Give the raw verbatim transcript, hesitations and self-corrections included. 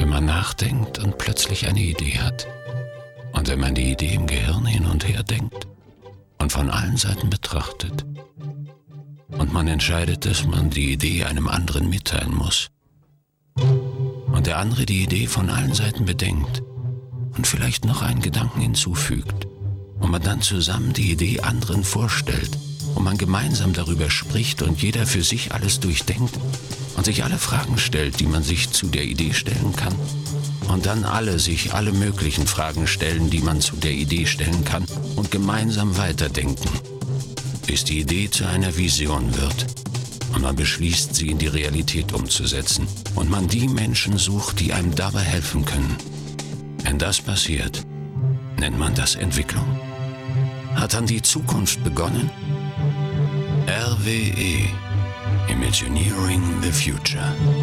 wenn man nachdenkt und plötzlich eine Idee hat. Und wenn man die Idee im Gehirn hin und her denkt und von allen Seiten betrachtet. Und man entscheidet, dass man die Idee einem anderen mitteilen muss. Und der andere die Idee von allen Seiten bedenkt und vielleicht noch einen Gedanken hinzufügt. Und man dann zusammen die Idee anderen vorstellt und man gemeinsam darüber spricht und jeder für sich alles durchdenkt und sich alle Fragen stellt, die man sich zu der Idee stellen kann. Und dann alle sich alle möglichen Fragen stellen, die man zu der Idee stellen kann und gemeinsam weiterdenken, bis die Idee zu einer Vision wird und man beschließt, sie in die Realität umzusetzen und man die Menschen sucht, die einem dabei helfen können. Wenn das passiert, nennt man das Entwicklung. Hat dann die Zukunft begonnen? R W E, Imagineering the Future.